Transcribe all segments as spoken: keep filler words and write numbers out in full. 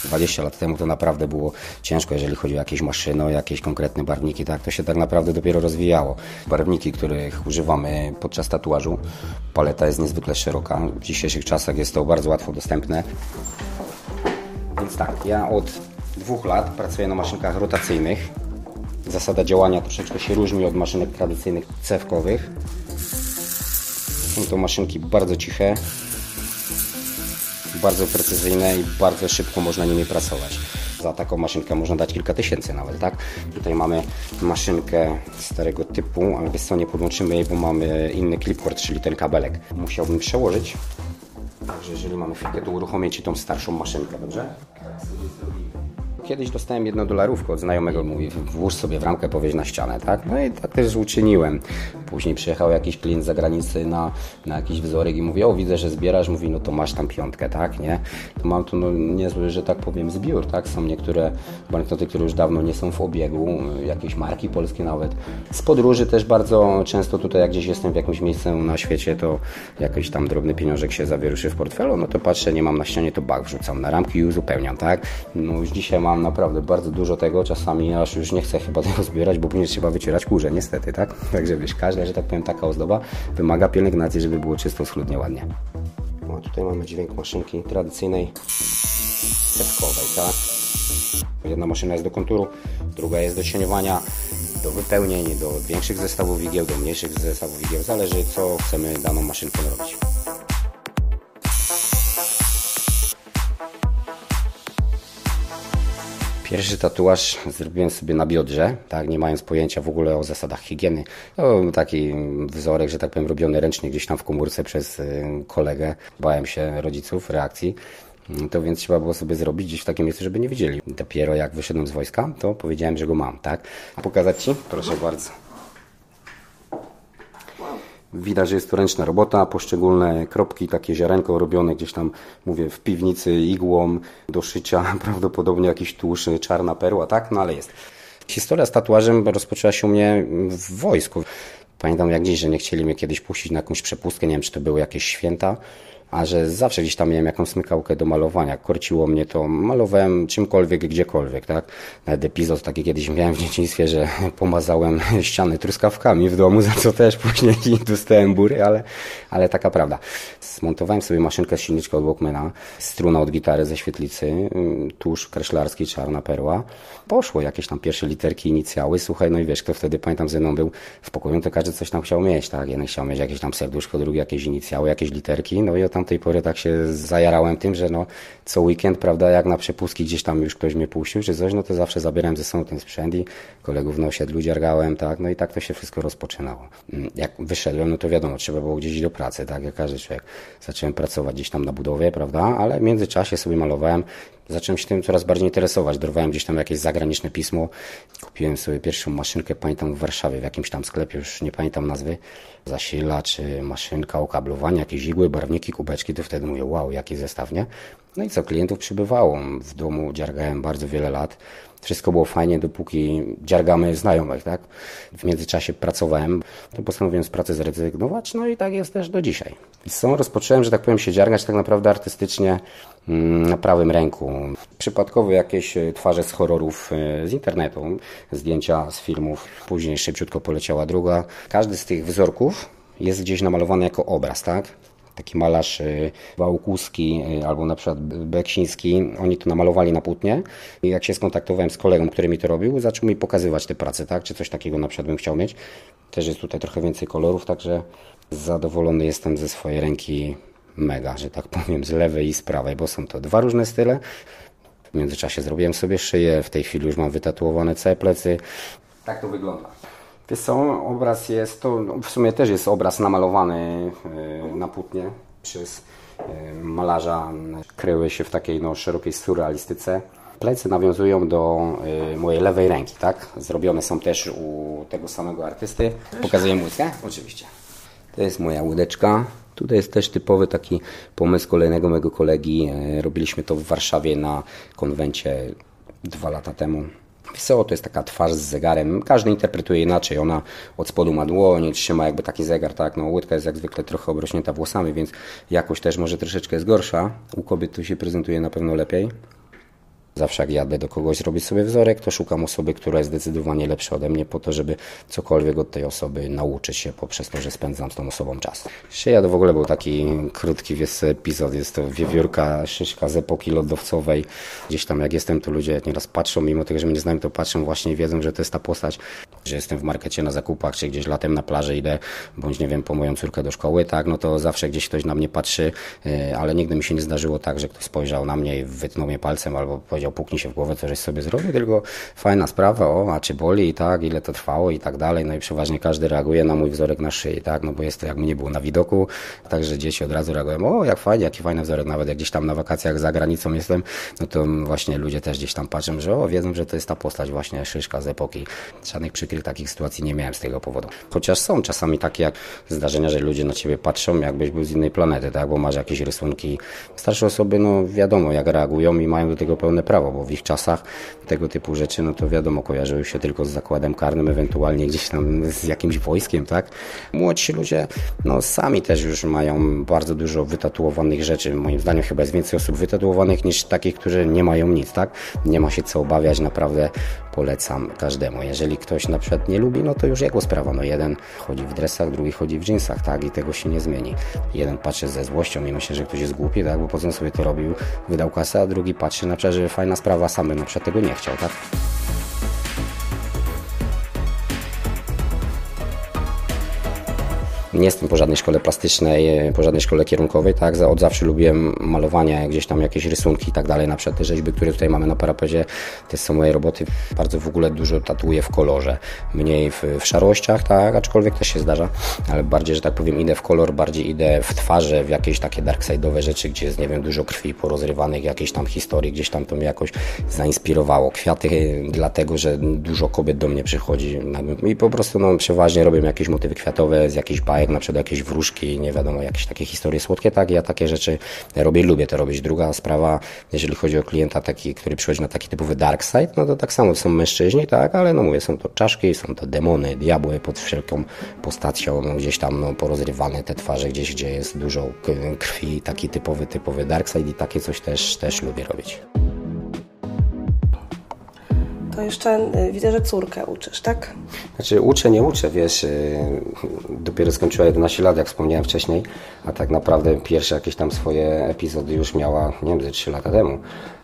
dwadzieścia lat temu to naprawdę było ciężko, jeżeli chodzi o jakieś maszyny, o jakieś konkretne barwniki, tak? To się tak naprawdę dopiero rozwijało. Barwniki, których używamy podczas tatuażu, paleta jest niezwykle szeroka. W dzisiejszych czasach jest to bardzo łatwo dostępne. Więc tak, ja od dwóch lat pracuję na maszynkach rotacyjnych. Zasada działania troszeczkę się różni od maszynek tradycyjnych cewkowych. Są to maszynki bardzo ciche, bardzo precyzyjne i bardzo szybko można nimi pracować. Za taką maszynkę można dać kilka tysięcy nawet, tak? Tutaj mamy maszynkę starego typu, ale wiesz co, nie podłączymy jej, bo mamy inny clipboard, czyli ten kabelek. Musiałbym przełożyć. Także jeżeli mamy chwilkę, to uruchomię Ci tą starszą maszynkę, dobrze? Kiedyś dostałem jedną dolarówkę od znajomego, mówi, włóż sobie w ramkę, powieź na ścianę, tak? No i tak też uczyniłem. Później przyjechał jakiś klient z zagranicy na, na jakiś wzorek i mówi, o widzę, że zbierasz, mówi, no to masz tam piątkę, tak, nie? To mam tu no, niezły, że tak powiem, zbiór, tak? Są niektóre banknoty, które już dawno nie są w obiegu, jakieś marki polskie nawet. Z podróży też bardzo często tutaj, jak gdzieś jestem w jakimś miejscu na świecie, to jakiś tam drobny pieniążek się zawieruszy w portfelu, no to patrzę, nie mam na ścianie, to bak wrzucam na ramki i uzupełniam, tak? No już dzisiaj mam naprawdę bardzo dużo tego, czasami aż już nie chcę chyba tego zbierać, bo później trzeba wycierać kurze, niestety, tak? Także wiesz, każda, że tak powiem, taka ozdoba wymaga pielęgnacji, żeby było czysto, schludnie, ładnie. No, tutaj mamy dźwięk maszynki tradycyjnej, cewkowej, tak? Jedna maszyna jest do konturu, druga jest do cieniowania, do wypełnień, do większych zestawów igieł, do mniejszych zestawów igieł, zależy co chcemy daną maszynką robić. Pierwszy tatuaż zrobiłem sobie na biodrze, tak, nie mając pojęcia w ogóle o zasadach higieny. To taki wzorek, że tak powiem, robiony ręcznie gdzieś tam w komórce przez kolegę. Bałem się rodziców, reakcji. To więc trzeba było sobie zrobić gdzieś w takim miejscu, żeby nie widzieli. Dopiero jak wyszedłem z wojska, to powiedziałem, że go mam, tak. Pokazać Ci? Proszę bardzo. Widać, że jest to ręczna robota, poszczególne kropki, takie ziarenko robione gdzieś tam, mówię, w piwnicy igłą do szycia, prawdopodobnie jakiś tusz, czarna perła, tak? No ale jest. Historia z tatuażem rozpoczęła się u mnie w wojsku. Pamiętam jak dziś, że nie chcieli mnie kiedyś puścić na jakąś przepustkę, nie wiem, czy to były jakieś święta, a że zawsze gdzieś tam miałem jakąś smykałkę do malowania. Korciło mnie to, malowałem czymkolwiek, gdziekolwiek, tak? Nawet epizod taki kiedyś miałem w dzieciństwie, że pomazałem ściany truskawkami w domu, za co też później dostałem bury, ale, ale taka prawda. Zmontowałem sobie maszynkę z silniczką od Walkmana, struna od gitary ze świetlicy, tusz kreślarski, czarna perła. Poszło jakieś tam pierwsze literki, inicjały, słuchaj, no i wiesz, kto wtedy, pamiętam, ze mną był w pokoju, to każdy coś tam chciał mieć, tak? Jeden chciał mieć jakieś tam serduszko, drugi jakieś inicjały, jakieś literki, no i od tamtej pory tak się zajarałem tym, że no co weekend, prawda, jak na przepustki gdzieś tam już ktoś mnie puścił, czy coś, no to zawsze zabierałem ze sobą ten sprzęt i kolegów na osiedlu dziergałem, tak? No i tak to się wszystko rozpoczynało. Jak wyszedłem, no to wiadomo, trzeba było gdzieś iść do pracy, tak? Jak każdy człowiek. Zacząłem pracować gdzieś tam na budowie, prawda? Ale w międzyczasie sobie malowałem. Zacząłem się tym coraz bardziej interesować. Dorwałem gdzieś tam jakieś zagraniczne pismo. Kupiłem sobie pierwszą maszynkę, pamiętam w Warszawie, w jakimś tam sklepie, już nie pamiętam nazwy. Zasilacz, maszynka, okablowanie, jakieś igły, barwniki, kubeczki. To wtedy mówię, wow, jaki zestaw, nie? No i co, klientów przybywało. W domu dziergałem bardzo wiele lat. Wszystko było fajnie, dopóki dziergamy znajomych, tak? W międzyczasie pracowałem, to postanowiłem z pracy zrezygnować, no i tak jest też do dzisiaj. I co, rozpocząłem, że tak powiem, się dziergać tak naprawdę artystycznie na prawym ręku. Przypadkowo jakieś twarze z horrorów z internetu, zdjęcia z filmów, później szybciutko poleciała druga. Każdy z tych wzorków jest gdzieś namalowany jako obraz, tak? Taki malarz Wałkuski albo na przykład Beksiński, oni to namalowali na płótnie i jak się skontaktowałem z kolegą, który mi to robił, zaczął mi pokazywać te prace, tak? Czy coś takiego na przykład bym chciał mieć. Też jest tutaj trochę więcej kolorów, także zadowolony jestem ze swojej ręki mega, że tak powiem, z lewej i z prawej, bo są to dwa różne style. W międzyczasie zrobiłem sobie szyję, w tej chwili już mam wytatuowane całe plecy. Tak to wygląda. Wiesz co, obraz jest, to w sumie też jest obraz namalowany na płótnie przez malarza. Kryły się w takiej no, szerokiej surrealistyce. Plecy nawiązują do mojej lewej ręki, tak? Zrobione są też u tego samego artysty. Pokazuję łódkę? Oczywiście. To jest moja łódeczka. Tutaj jest też typowy taki pomysł kolejnego mojego kolegi. Robiliśmy to w Warszawie na konwencie dwa lata temu. Wesoło to jest taka twarz z zegarem. Każdy interpretuje inaczej. Ona od spodu ma dłoń, trzyma jakby taki zegar, tak? No, łódka jest jak zwykle trochę obrośnięta włosami, więc jakość też może troszeczkę jest gorsza. U kobiet to się prezentuje na pewno lepiej. Zawsze jak jadę do kogoś zrobić sobie wzorek, to szukam osoby, która jest zdecydowanie lepsza ode mnie po to, żeby cokolwiek od tej osoby nauczyć się poprzez to, że spędzam z tą osobą czas. Szyja to w ogóle był taki krótki wiesz, epizod, jest to wiewiórka, Szyszka z epoki lodowcowej. Gdzieś tam jak jestem, to ludzie nieraz patrzą, mimo tego, że mnie nie znają, to patrzą właśnie i wiedzą, że to jest ta postać, że jestem w markecie na zakupach, czy gdzieś latem na plaży idę, bądź nie wiem, po moją córkę do szkoły, tak, no to zawsze gdzieś ktoś na mnie patrzy, ale nigdy mi się nie zdarzyło tak, że ktoś spojrzał na mnie i wytnął mnie palcem albo powiedział, puknij się w głowę, co żeś sobie zrobił, tylko fajna sprawa, o, a czy boli i tak, ile to trwało i tak dalej, no i przeważnie każdy reaguje na mój wzorek na szyi, tak, no bo jest to jak mnie było na widoku, także dzieci od razu reagują, o, jak fajnie, jaki fajny wzorek, nawet jak gdzieś tam na wakacjach za granicą jestem, no to właśnie ludzie też gdzieś tam patrzą, że o, wiedzą, że to jest ta postać właśnie Szyszka z epoki. Żadnych przykrych takich sytuacji nie miałem z tego powodu. Chociaż są czasami takie jak zdarzenia, że ludzie na ciebie patrzą, jakbyś był z innej planety, tak, bo masz jakieś rysunki. Starsze osoby, no wiadomo, jak reagują i mają do tego pełne prawo, bo w ich czasach tego typu rzeczy, no to wiadomo, kojarzyły się tylko z zakładem karnym, ewentualnie gdzieś tam z jakimś wojskiem, tak. Młodsi ludzie, no sami też już mają bardzo dużo wytatuowanych rzeczy. Moim zdaniem chyba jest więcej osób wytatuowanych niż takich, którzy nie mają nic, tak. Nie ma się co obawiać, naprawdę polecam każdemu. Jeżeli ktoś na przykład nie lubi, no to już jego sprawa. No jeden chodzi w dresach, drugi chodzi w dżinsach, tak, i tego się nie zmieni. Jeden patrzy ze złością i myśli, że ktoś jest głupi, tak, bo po co sobie to robił, wydał kasę, a drugi patrzy na przykład, że fajna sprawa, sam bym na przykład tego nie chciał, tak. Nie jestem po żadnej szkole plastycznej, po żadnej szkole kierunkowej, tak, od zawsze lubiłem malowanie, gdzieś tam jakieś rysunki i tak dalej, na przykład te rzeźby, które tutaj mamy na parapecie, to są moje roboty, bardzo w ogóle dużo tatuję w kolorze, mniej w, w szarościach, tak, aczkolwiek też się zdarza, ale bardziej, że tak powiem, idę w kolor, bardziej idę w twarze, w jakieś takie darkside'owe rzeczy, gdzie jest, nie wiem, dużo krwi porozrywanych, jakieś tam historii, gdzieś tam to mnie jakoś zainspirowało. Kwiaty dlatego, że dużo kobiet do mnie przychodzi i po prostu, no, przeważnie robię jakieś motywy kwiatowe z jakichś bajek, na przykład jakieś wróżki, nie wiadomo, jakieś takie historie słodkie, tak, ja takie rzeczy robię, lubię to robić. Druga sprawa, jeżeli chodzi o klienta taki, który przychodzi na taki typowy dark side, no to tak samo to są mężczyźni, tak, ale no mówię, są to czaszki, są to demony, diabły pod wszelką postacią, no, gdzieś tam, no, porozrywane te twarze, gdzieś, gdzie jest dużo krwi, taki typowy, typowy dark side i takie coś też, też lubię robić. To jeszcze widzę, że córkę uczysz, tak? Znaczy uczę, nie uczę, wiesz, dopiero skończyła jedenaście lat, jak wspomniałem wcześniej, a tak naprawdę pierwsze jakieś tam swoje epizody już miała, nie wiem, ze trzy lata temu.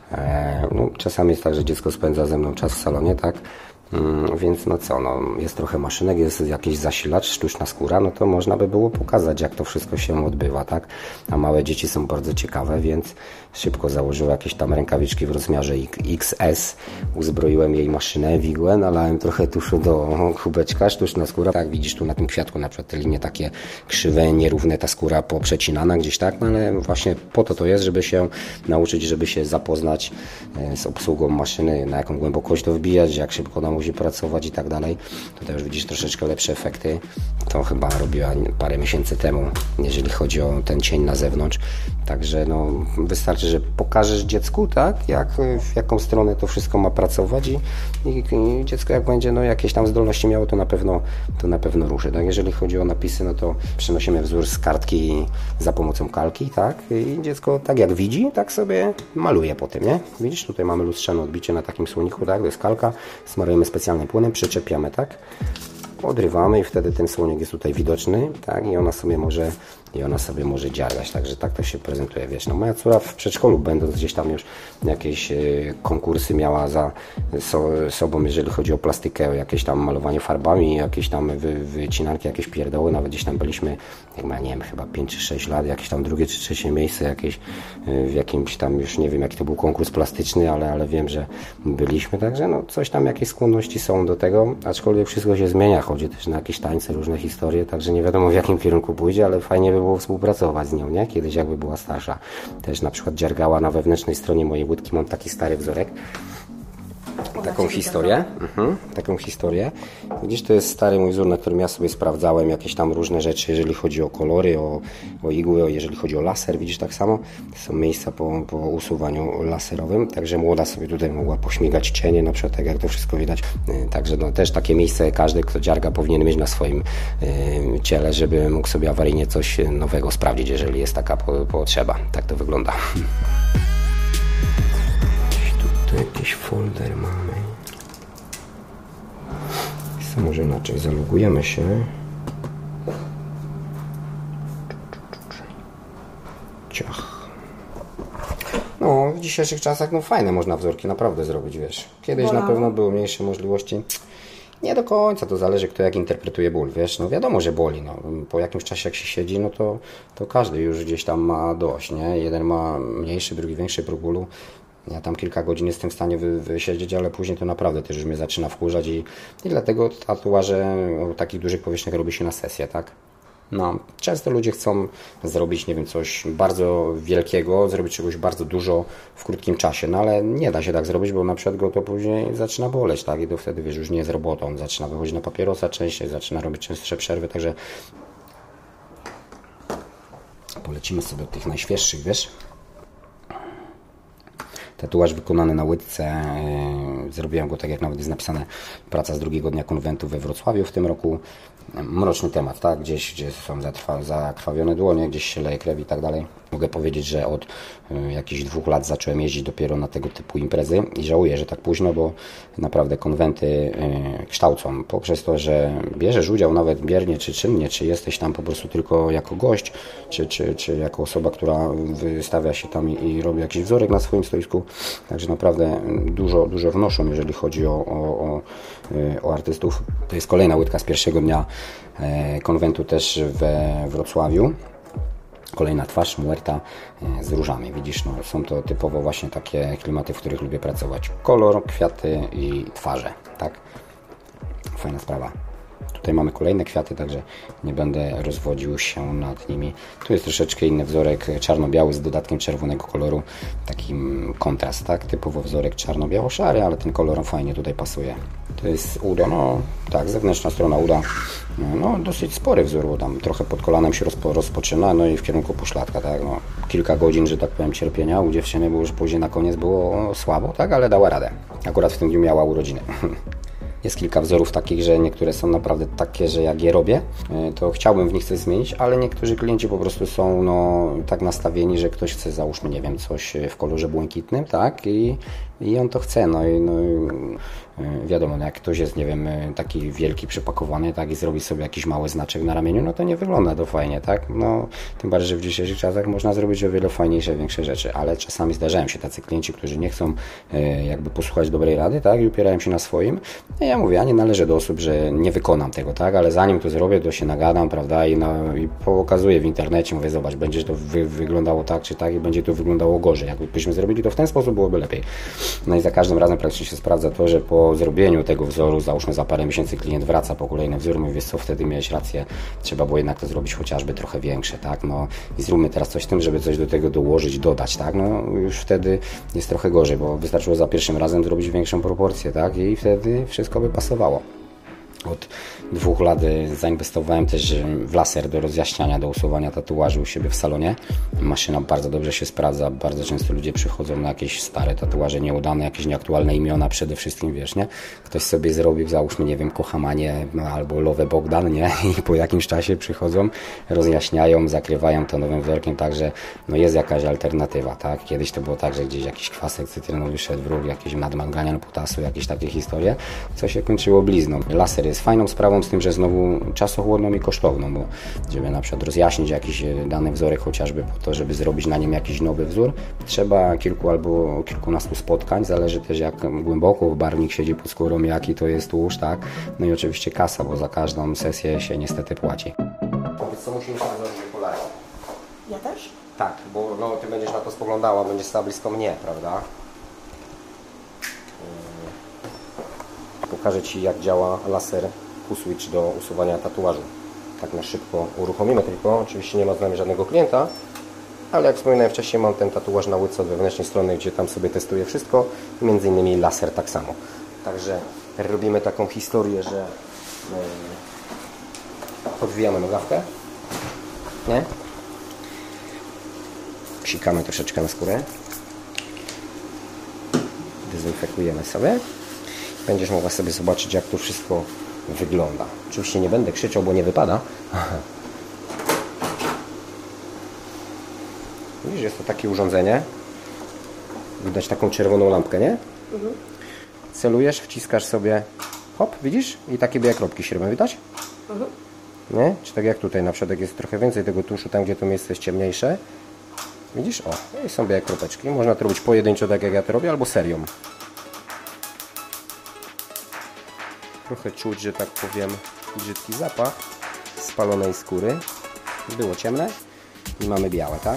No, czasami jest tak, że dziecko spędza ze mną czas w salonie, tak? Więc no co, no, jest trochę maszynek, jest jakiś zasilacz, sztuczna skóra, no to można by było pokazać, jak to wszystko się odbywa, tak? A małe dzieci są bardzo ciekawe, więc szybko założyła jakieś tam rękawiczki w rozmiarze X S, uzbroiłem jej maszynę, wigłę, nalałem trochę tuszu do kubeczka, sztuczna skóra, tak, widzisz tu na tym kwiatku na przykład te linie takie krzywe, nierówne, ta skóra poprzecinana gdzieś, tak, no ale właśnie po to to jest, żeby się nauczyć, żeby się zapoznać z obsługą maszyny, na jaką głębokość to wbijać, jak szybko ona musi pracować i tak dalej. Tutaj już widzisz troszeczkę lepsze efekty. To chyba robiła parę miesięcy temu, jeżeli chodzi o ten cień na zewnątrz. Także no, wystarczy, że pokażesz dziecku, tak, jak, w jaką stronę to wszystko ma pracować i, i, i dziecko jak będzie no, jakieś tam zdolności miało, to na pewno to na pewno ruszy. Tak? Jeżeli chodzi o napisy, no to przenosimy wzór z kartki za pomocą kalki, tak, i dziecko tak jak widzi, tak sobie maluje po tym, nie? Widzisz, tutaj mamy lustrzane odbicie na takim słoniku, tak, to jest kalka, smarujemy specjalnym płynem, przyczepiamy, tak, odrywamy i wtedy ten słonik jest tutaj widoczny, tak, i ona sobie może i ona sobie może dziargać, także tak to się prezentuje, wiesz, no moja córa w przedszkolu, będąc gdzieś tam już jakieś e, konkursy miała za so, sobą, jeżeli chodzi o plastykę, o jakieś tam malowanie farbami, jakieś tam wy, wycinanki, jakieś pierdoły, nawet gdzieś tam byliśmy, jak ma, nie wiem, chyba pięć czy sześć lat, jakieś tam drugie czy trzecie miejsce, jakieś e, w jakimś tam, już nie wiem jaki to był konkurs plastyczny, ale, ale wiem, że byliśmy, także no coś tam, jakieś skłonności są do tego, aczkolwiek wszystko się zmienia, chodzi też na jakieś tańce, różne historie, także nie wiadomo w jakim kierunku pójdzie, ale fajnie by było współpracować z nią, nie? Kiedyś jakby była starsza. Też na przykład dziergała na wewnętrznej stronie mojej łódki, mam taki stary wzorek. Taką historię, mhm, taką historię. Widzisz, to jest stary mój wzór, na którym ja sobie sprawdzałem jakieś tam różne rzeczy, jeżeli chodzi o kolory, o, o igły, o, jeżeli chodzi o laser, widzisz, tak samo. To są miejsca po, po usuwaniu laserowym, także młoda sobie tutaj mogła pośmigać cienie, na przykład tak jak to wszystko widać. Także no, też takie miejsce każdy, kto dziarga, powinien mieć na swoim y, ciele, żeby mógł sobie awaryjnie coś nowego sprawdzić, jeżeli jest taka po, potrzeba. Tak to wygląda. tu jakiś folder mamy. Co, może inaczej, zalogujemy się. Ciach. No, w dzisiejszych czasach no fajne można wzorki naprawdę zrobić, wiesz. Kiedyś Bolało? na pewno były mniejsze możliwości. Nie do końca, to zależy kto jak interpretuje ból, wiesz. No wiadomo, że boli, no. Po jakimś czasie jak się siedzi, no to, to każdy już gdzieś tam ma dość, nie? Jeden ma mniejszy, drugi większy próg bólu. Ja tam kilka godzin jestem w stanie wy, wysiedzieć, ale później to naprawdę też już mnie zaczyna wkurzać i, i dlatego tatuaże o takich dużych powierzchniach robi się na sesję, tak? No, często ludzie chcą zrobić, nie wiem, coś bardzo wielkiego, zrobić czegoś bardzo dużo w krótkim czasie, no ale nie da się tak zrobić, bo na przykład go to później zaczyna boleć, tak? I to wtedy, wiesz, już nie jest robotą, on zaczyna wychodzić na papierosa częściej, zaczyna robić częstsze przerwy, także polecimy sobie od tych najświeższych, wiesz? Tatuaż wykonany na łydce, yy, zrobiłem go tak jak nawet jest napisane, praca z drugiego dnia konwentu we Wrocławiu w tym roku. Mroczny temat, tak? Gdzieś, gdzie są zatrwa, zakrwawione dłonie, gdzieś się leje krew i tak dalej. Mogę powiedzieć, że od y, jakichś dwóch lat zacząłem jeździć dopiero na tego typu imprezy i żałuję, że tak późno, bo naprawdę konwenty y, kształcą poprzez to, że bierzesz udział nawet biernie czy czynnie, czy jesteś tam po prostu tylko jako gość, czy, czy, czy jako osoba, która wystawia się tam i, i robi jakiś wzorek na swoim stoisku. Także naprawdę dużo, dużo wnoszą, jeżeli chodzi o, o, o, y, o artystów. To jest kolejna łydka z pierwszego dnia y, konwentu też we Wrocławiu. Kolejna twarz, muerta z różami. Widzisz, no, są to typowo właśnie takie klimaty, w których lubię pracować. Kolor, kwiaty i twarze, tak? Fajna sprawa. Tutaj mamy kolejne kwiaty, także nie będę rozwodził się nad nimi. Tu jest troszeczkę inny wzorek, czarno-biały z dodatkiem czerwonego koloru. Taki kontrast, tak? Typowo wzorek czarno-biało-szary, ale ten kolor fajnie tutaj pasuje. To jest udo, no tak, zewnętrzna strona uda. No dosyć spory wzór, bo tam trochę pod kolanem się rozpo, rozpoczyna, no i w kierunku pośladka, tak? No, kilka godzin, że tak powiem, cierpienia u dziewczyny, bo już później na koniec było słabo, tak? Ale dała radę. Akurat w tym dniu miała urodziny. Jest kilka wzorów takich, że niektóre są naprawdę takie, że jak je robię, to chciałbym w nich coś zmienić, ale niektórzy klienci po prostu są no, tak nastawieni, że ktoś chce, załóżmy, nie wiem, coś w kolorze błękitnym, tak? I, i on to chce, no i no, wiadomo, no jak ktoś jest, nie wiem, taki wielki, przypakowany, tak, i zrobi sobie jakiś mały znaczek na ramieniu, no to nie wygląda to fajnie, tak? No, tym bardziej, że w dzisiejszych czasach można zrobić o wiele fajniejsze, większe rzeczy, ale czasami zdarzają się tacy klienci, którzy nie chcą e, jakby posłuchać dobrej rady, tak, i upierają się na swoim. No, ja mówię, ja nie należę do osób, że nie wykonam tego, tak, ale zanim to zrobię, to się nagadam, prawda, i, no, i pokazuję w internecie, mówię, zobacz, będzie to wy, wyglądało tak, czy tak, i będzie to wyglądało gorzej. Jakbyśmy zrobili to w ten sposób, byłoby lepiej. No i za każdym razem praktycznie się sprawdza to, że po zrobieniu tego wzoru, załóżmy za parę miesięcy klient wraca po kolejny wzór, mówi, wiesz co, wtedy miałeś rację, trzeba było jednak to zrobić chociażby trochę większe, tak, no i zróbmy teraz coś z tym, żeby coś do tego dołożyć, dodać, tak, no już wtedy jest trochę gorzej, bo wystarczyło za pierwszym razem zrobić większą proporcję, tak, i wtedy wszystko by pasowało. Od dwóch lat zainwestowałem też w laser do rozjaśniania, do usuwania tatuaży u siebie w salonie. Maszyna bardzo dobrze się sprawdza, bardzo często ludzie przychodzą na jakieś stare tatuaże nieudane, jakieś nieaktualne imiona przede wszystkim, wiesz, nie? Ktoś sobie zrobił, załóżmy, nie wiem, Kochamanie albo Love Bogdan, nie? I po jakimś czasie przychodzą, rozjaśniają, zakrywają to nowym wzorkiem, także no jest jakaś alternatywa, tak? Kiedyś to było tak, że gdzieś jakiś kwasek cytrynowy szedł w róg, jakiś nadmanganian potasu, jakieś takie historie, co się kończyło blizną. Laser jest fajną sprawą, z tym, że znowu czasochłonną i kosztowną, bo żeby na przykład rozjaśnić jakiś dany wzorek chociażby po to, żeby zrobić na nim jakiś nowy wzór, trzeba kilku albo kilkunastu spotkań, zależy też jak głęboko barwnik siedzi pod skórą, jaki to jest tłuszcz, tak? No i oczywiście kasa, bo za każdą sesję się niestety płaci. Powiedz, co musimy sobie zrobić okulary? Ja też? Tak, bo no, ty będziesz na to spoglądała, będziesz stała blisko mnie, prawda? Pokażę Ci, jak działa laser Q-Switch do usuwania tatuażu. Tak na szybko uruchomimy tylko. Oczywiście nie ma z nami żadnego klienta, ale jak wspominałem wcześniej, mam ten tatuaż na łydce od wewnętrznej strony, gdzie tam sobie testuję wszystko, między innymi laser tak samo. Także robimy taką historię, że podwijamy nogawkę, nie? Psikamy troszeczkę na skórę, dezynfekujemy sobie. Będziesz mogła sobie zobaczyć, jak to wszystko wygląda. Oczywiście nie będę krzyczał, bo nie wypada. Widzisz, jest to takie urządzenie. Widać taką czerwoną lampkę, nie? Mhm. Celujesz, wciskasz sobie, hop, widzisz? I takie białe kropki się robią, widać? Mhm. Nie? Czy tak jak tutaj, na przykład jak jest trochę więcej tego tuszu, tam gdzie to miejsce jest ciemniejsze. Widzisz? O, i są białe kropeczki. Można to robić pojedynczo, tak jak ja to robię, albo serią. Trochę czuć, że tak powiem, brzydki zapach spalonej skóry. Było ciemne i mamy białe, tak?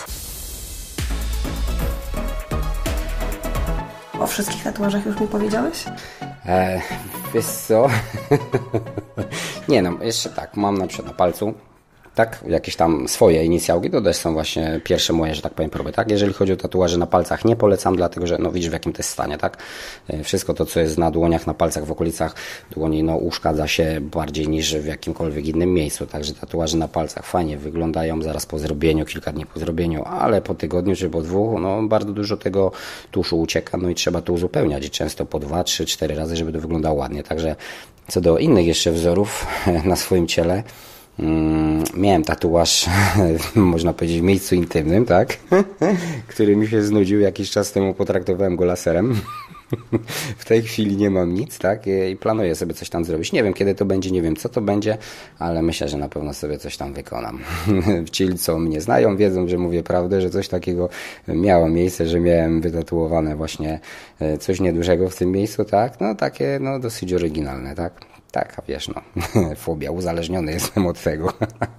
O wszystkich tatuażach już mi powiedziałeś? E, wiesz co? Nie no, jeszcze tak, mam na przykład na palcu, tak, jakieś tam swoje inicjałki, to też są właśnie pierwsze moje, że tak powiem, próby, tak? Jeżeli chodzi o tatuaże na palcach, nie polecam, dlatego że no widzisz, w jakim to jest stanie, tak? Wszystko to, co jest na dłoniach, na palcach, w okolicach dłoni, no uszkadza się bardziej niż w jakimkolwiek innym miejscu, także tatuaże na palcach fajnie wyglądają zaraz po zrobieniu, kilka dni po zrobieniu, ale po tygodniu czy po dwóch, no bardzo dużo tego tuszu ucieka, no i trzeba to uzupełniać i często po dwa, trzy, cztery razy, żeby to wyglądało ładnie, także co do innych jeszcze wzorów na swoim ciele, Mm, miałem tatuaż, można powiedzieć, w miejscu intymnym, tak? który mi się znudził jakiś czas temu, potraktowałem go laserem. W tej chwili nie mam nic, tak? I planuję sobie coś tam zrobić. Nie wiem, kiedy to będzie, nie wiem, co to będzie, ale myślę, że na pewno sobie coś tam wykonam. Ci, co mnie znają, wiedzą, że mówię prawdę, że coś takiego miało miejsce, że miałem wytatuowane właśnie coś niedużego w tym miejscu, tak? No takie, no dosyć oryginalne, tak? Tak, a wiesz, no, fobia, uzależniony jestem od tego.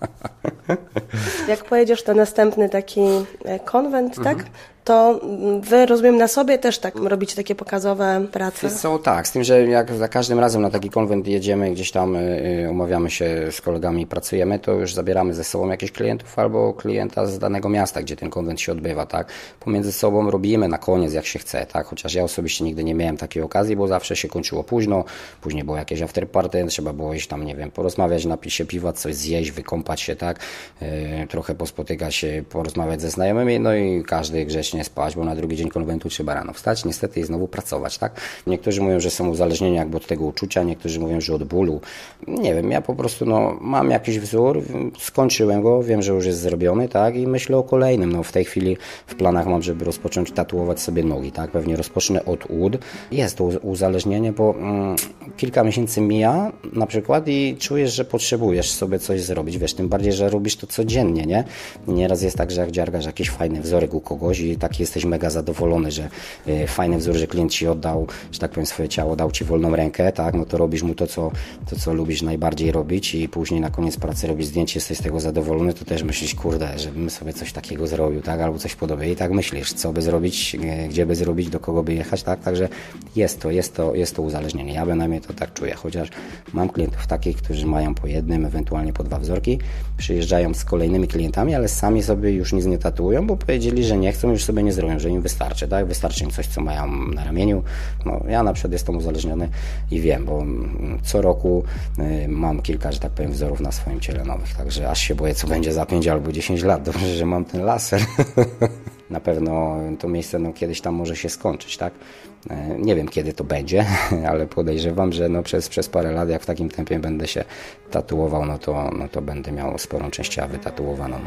Jak pojedziesz na następny taki konwent, mhm. tak? To wy, rozumiem, na sobie też tak robicie takie pokazowe prace? Są tak, z tym, że jak za każdym razem na taki konwent jedziemy, gdzieś tam y, umawiamy się z kolegami i pracujemy, to już zabieramy ze sobą jakichś klientów albo klienta z danego miasta, gdzie ten konwent się odbywa, tak? Pomiędzy sobą robimy na koniec, jak się chce, tak? Chociaż ja osobiście nigdy nie miałem takiej okazji, bo zawsze się kończyło późno, później było jakieś afterparty, trzeba było iść tam, nie wiem, porozmawiać, napić się piwa, coś zjeść, wykąpać się, tak? Y, trochę pospotykać się, porozmawiać ze znajomymi, no i każdy grzecznie nie spać, bo na drugi dzień konwentu trzeba rano wstać, niestety i znowu pracować, tak? Niektórzy mówią, że są uzależnieni jakby od tego uczucia, niektórzy mówią, że od bólu. Nie wiem, ja po prostu no, mam jakiś wzór, skończyłem go, wiem, że już jest zrobiony, tak? I myślę o kolejnym. No w tej chwili w planach mam, żeby rozpocząć tatuować sobie nogi, tak? Pewnie rozpocznę od ud. Jest to uzależnienie, bo mm, kilka miesięcy mija na przykład i czujesz, że potrzebujesz sobie coś zrobić, wiesz, tym bardziej, że robisz to codziennie, nie? Nieraz jest tak, że jak dziargasz jakiś fajny wzorek u kogoś i taki jesteś mega zadowolony, że y, fajny wzór, że klient ci oddał, że tak powiem, swoje ciało, dał ci wolną rękę, tak, no to robisz mu to, co, to, co lubisz najbardziej robić i później na koniec pracy robisz zdjęcie, jesteś z tego zadowolony, to też myślisz, kurde, żebym sobie coś takiego zrobił, tak, albo coś podobnego i tak myślisz, co by zrobić, y, gdzie by zrobić, do kogo by jechać, tak, także jest to, jest to, jest to uzależnienie, ja bynajmniej to tak czuję, chociaż mam klientów takich, którzy mają po jednym, ewentualnie po dwa wzorki, przyjeżdżają z kolejnymi klientami, ale sami sobie już nic nie tatuują, bo powiedzieli, że nie chcą, już sobie nie zrobią, że im wystarczy, tak? Wystarczy im coś, co mają na ramieniu. No, ja na przykład jestem uzależniony i wiem, bo co roku y, mam kilka, że tak powiem, wzorów na swoim ciele nowych, także aż się boję, co będzie za pięć albo dziesięć lat. Dobrze, że mam ten laser. Na pewno to miejsce no, kiedyś tam może się skończyć, tak? Nie wiem, kiedy to będzie, ale podejrzewam, że no, przez, przez parę lat, jak w takim tempie będę się tatuował, no to, no to będę miał sporą część ciała wytatuowaną.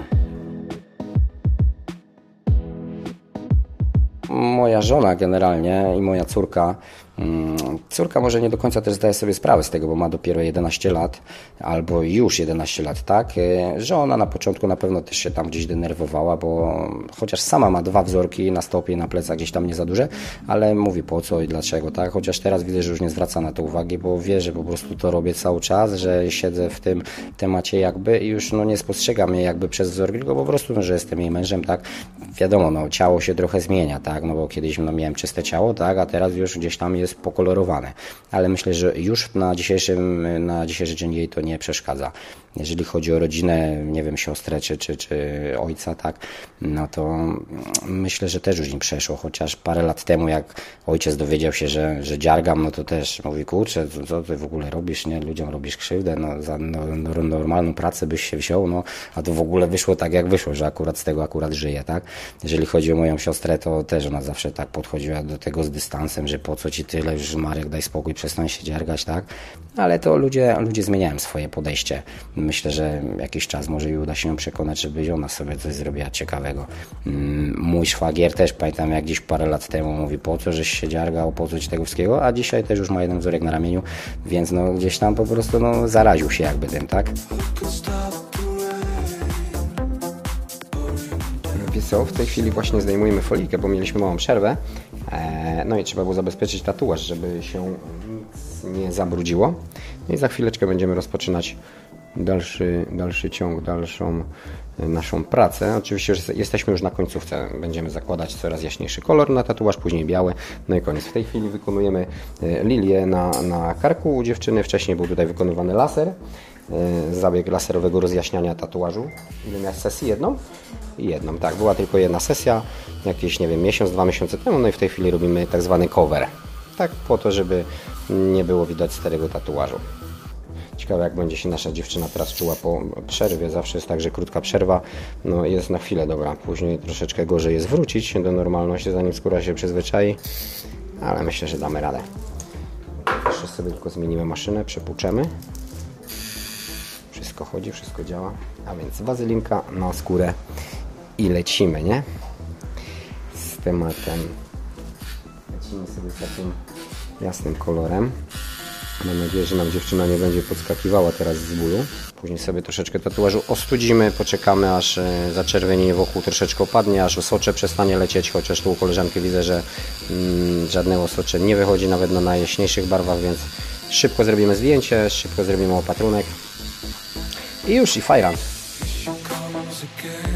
Moja żona generalnie i moja córka, córka może nie do końca też zdaje sobie sprawę z tego, bo ma dopiero jedenaście lat, albo już jedenaście lat, tak, że ona na początku na pewno też się tam gdzieś denerwowała, bo chociaż sama ma dwa wzorki na stopie i na plecach gdzieś tam nie za duże, ale mówi po co i dlaczego, tak, chociaż teraz widzę, że już nie zwraca na to uwagi, bo wie, że po prostu to robię cały czas, że siedzę w tym temacie jakby i już no nie spostrzega mnie jakby przez wzorki, tylko po prostu, że jestem jej mężem, tak, wiadomo, no ciało się trochę zmienia, tak, no bo kiedyś no, miałem czyste ciało, tak, a teraz już gdzieś tam jest pokolorowane, ale myślę, że już na dzisiejszym, na dzisiejszy dzień jej to nie przeszkadza. Jeżeli chodzi o rodzinę, nie wiem, siostrę czy, czy, czy ojca, tak, no to myślę, że też już im przeszło, chociaż parę lat temu, jak ojciec dowiedział się, że, że dziargam, no to też mówi, kurczę, co, co ty w ogóle robisz, nie, ludziom robisz krzywdę, no za no, no, normalną pracę byś się wziął, no, a to w ogóle wyszło tak, jak wyszło, że akurat z tego akurat żyje, tak. Jeżeli chodzi o moją siostrę, to też żona zawsze tak podchodziła do tego z dystansem, że po co ci tyle, już Marek, daj spokój, przestań się dziargać, tak? Ale to ludzie, ludzie zmieniają swoje podejście. Myślę, że jakiś czas może i uda się ją przekonać, żeby ona sobie coś zrobiła ciekawego. Mój szwagier też, pamiętam jak gdzieś parę lat temu mówi, po co żeś się dziargał, po co ci tego wszystkiego, a dzisiaj też już ma jeden wzorek na ramieniu, więc no gdzieś tam po prostu no, zaraził się jakby tym, tak? Wiesz co, w tej chwili właśnie zdejmujemy folikę, bo mieliśmy małą przerwę, eee, no i trzeba było zabezpieczyć tatuaż, żeby się nic nie zabrudziło. No i za chwileczkę będziemy rozpoczynać dalszy, dalszy ciąg, dalszą naszą pracę. Oczywiście już jesteśmy już na końcówce, będziemy zakładać coraz jaśniejszy kolor na tatuaż, później biały, no i koniec. W tej chwili wykonujemy lilię na, na karku u dziewczyny, wcześniej był tutaj wykonywany laser, zabieg laserowego rozjaśniania tatuażu. Ile miałeś sesji? Jedną? Jedną, tak. Była tylko jedna sesja, jakieś, nie wiem, miesiąc, dwa miesiące temu, no i w tej chwili robimy tak zwany cover. Tak po to, żeby nie było widać starego tatuażu. Ciekawe, jak będzie się nasza dziewczyna teraz czuła po przerwie. Zawsze jest tak, że krótka przerwa no, jest na chwilę dobra. Później troszeczkę gorzej jest wrócić do normalności, zanim skóra się przyzwyczai. Ale myślę, że damy radę. Jeszcze sobie tylko zmienimy maszynę, przepłuczemy. Wszystko chodzi, wszystko działa. A więc wazelinka na skórę i lecimy, nie? Z tematem. Lecimy sobie z takim jasnym kolorem. Mam nadzieję, że nam dziewczyna nie będzie podskakiwała teraz z bólu. Później sobie troszeczkę tatuażu ostudzimy, poczekamy aż zaczerwienienie wokół troszeczkę opadnie, aż osocze przestanie lecieć, chociaż tu u koleżanki widzę, że mm, żadne osocze nie wychodzi nawet na najjaśniejszych barwach, więc szybko zrobimy zdjęcie, szybko zrobimy opatrunek i już i fajran.